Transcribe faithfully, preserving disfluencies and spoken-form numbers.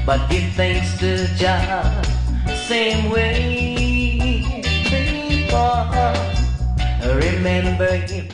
but give thanks to Jah same way. People remember him.